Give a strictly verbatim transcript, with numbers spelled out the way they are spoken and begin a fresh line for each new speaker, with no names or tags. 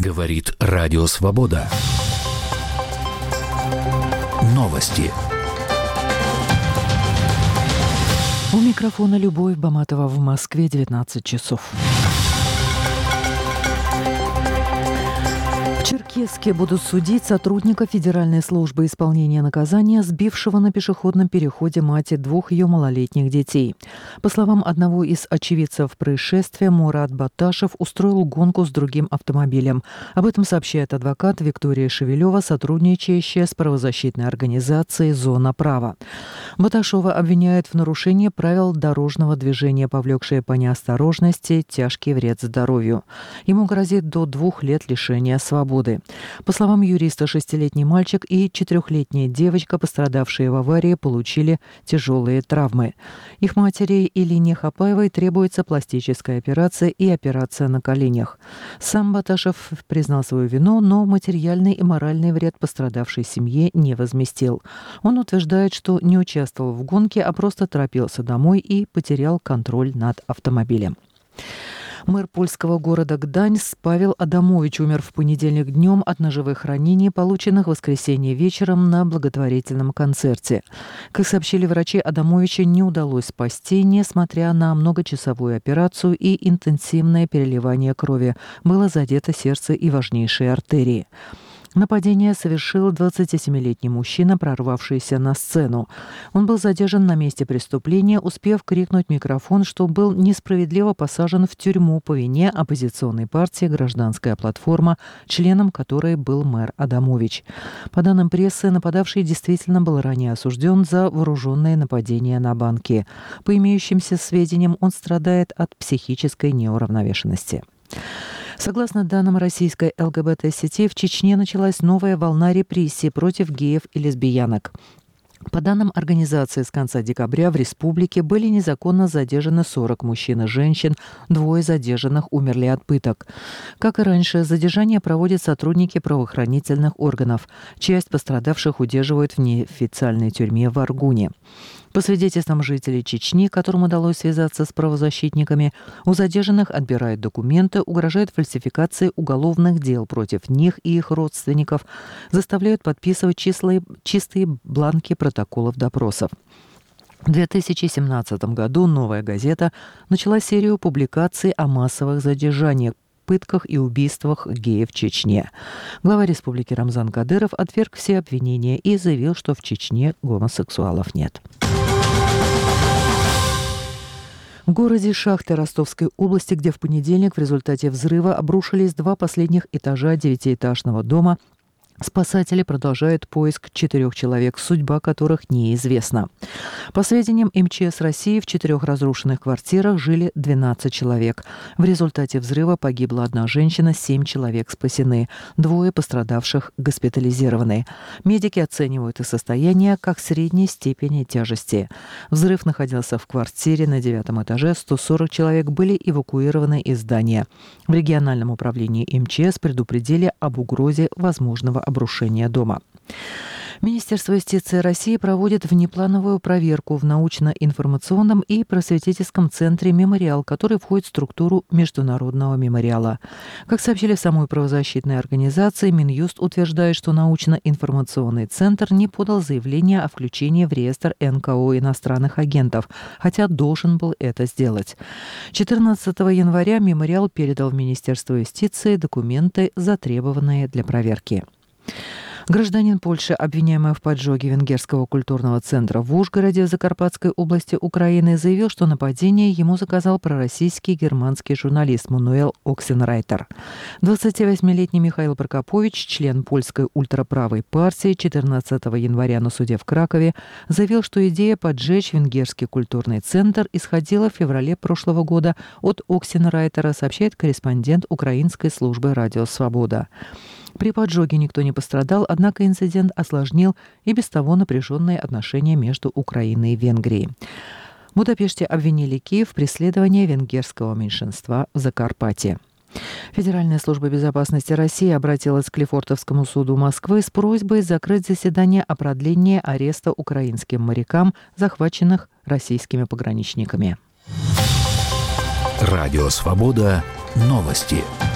Говорит Радио Свобода. Новости.
У микрофона Любовь Баматова, в Москве девятнадцать часов. В Черкесске будут судить сотрудника Федеральной службы исполнения наказания, сбившего на пешеходном переходе мать двух ее малолетних детей. По словам одного из очевидцев происшествия, Мурат Баташев устроил гонку с другим автомобилем. Об этом сообщает адвокат Виктория Шевелева, сотрудничающая с правозащитной организацией «Зона права». Баташева обвиняют в нарушении правил дорожного движения, повлекшее по неосторожности тяжкий вред здоровью. Ему грозит до двух лет лишения свободы. По словам юриста, шестилетний мальчик и четырехлетняя девочка, пострадавшие в аварии, получили тяжелые травмы. Их матери Илине Хапаевой требуется пластическая операция и операция на коленях. Сам Баташев признал свою вину, но материальный и моральный вред пострадавшей семье не возместил. Он утверждает, что не участвовал в гонке, а просто торопился домой и потерял контроль над автомобилем. Мэр польского города Гданьск Павел Адамович умер в понедельник днем от ножевых ранений, полученных в воскресенье вечером на благотворительном концерте. Как сообщили врачи, Адамовича не удалось спасти, несмотря на многочасовую операцию и интенсивное переливание крови. Было задето сердце и важнейшие артерии. Нападение совершил двадцатисемилетний мужчина, прорвавшийся на сцену. Он был задержан на месте преступления, успев крикнуть в микрофон, что был несправедливо посажен в тюрьму по вине оппозиционной партии «Гражданская платформа», членом которой был мэр Адамович. По данным прессы, нападавший действительно был ранее осужден за вооруженное нападение на банки. По имеющимся сведениям, он страдает от психической неуравновешенности. Согласно данным российской ЛГБТ-сети, в Чечне началась новая волна репрессий против геев и лесбиянок. По данным организации, с конца декабря в республике были незаконно задержаны сорок мужчин и женщин, двое задержанных умерли от пыток. Как и раньше, задержания проводят сотрудники правоохранительных органов. Часть пострадавших удерживают в неофициальной тюрьме в Аргуне. По свидетельствам жителей Чечни, которым удалось связаться с правозащитниками, у задержанных отбирают документы, угрожают фальсификацией уголовных дел против них и их родственников, заставляют подписывать числые, чистые бланки протоколов допросов. В две тысячи семнадцатом году «Новая газета» начала серию публикаций о массовых задержаниях, пытках и убийствах геев в Чечне. Глава республики Рамзан Кадыров отверг все обвинения и заявил, что в Чечне гомосексуалов нет. В городе Шахты Ростовской области, где в понедельник в результате взрыва обрушились два последних этажа девятиэтажного дома, спасатели продолжают поиск четырех человек, судьба которых неизвестна. По сведениям эм че эс России, в четырех разрушенных квартирах жили двенадцать человек. В результате взрыва погибла одна женщина, семь человек спасены. Двое пострадавших госпитализированы. Медики оценивают их состояние как средней степени тяжести. Взрыв находился в квартире на девятом этаже. сто сорок человек были эвакуированы из здания. В региональном управлении эм че эс предупредили об угрозе возможного обрушения дома. Министерство юстиции России проводит внеплановую проверку в научно-информационном и просветительском центре «Мемориал», который входит в структуру Международного мемориала. Как сообщили в самой правозащитной организации, Минюст утверждает, что научно-информационный центр не подал заявление о включении в реестр эн ка о иностранных агентов, хотя должен был это сделать. четырнадцатого января «Мемориал» передал в Министерство юстиции документы, затребованные для проверки. Гражданин Польши, обвиняемый в поджоге венгерского культурного центра в Ужгороде в Закарпатской области Украины, заявил, что нападение ему заказал пророссийский германский журналист Мануэл Оксенрайтер. двадцативосьмилетний Михаил Прокопович, член польской ультраправой партии, четырнадцатого января на суде в Кракове заявил, что идея поджечь венгерский культурный центр исходила в феврале прошлого года от Оксенрайтера, сообщает корреспондент украинской службы «Радио Свобода». При поджоге никто не пострадал, однако инцидент осложнил и без того напряженные отношения между Украиной и Венгрией. В Будапеште обвинили Киев в преследовании венгерского меньшинства в Закарпатье. Федеральная служба безопасности России обратилась к Лефортовскому суду Москвы с просьбой закрыть заседание о продлении ареста украинским морякам, захваченных российскими пограничниками.
Радио Свобода. Новости.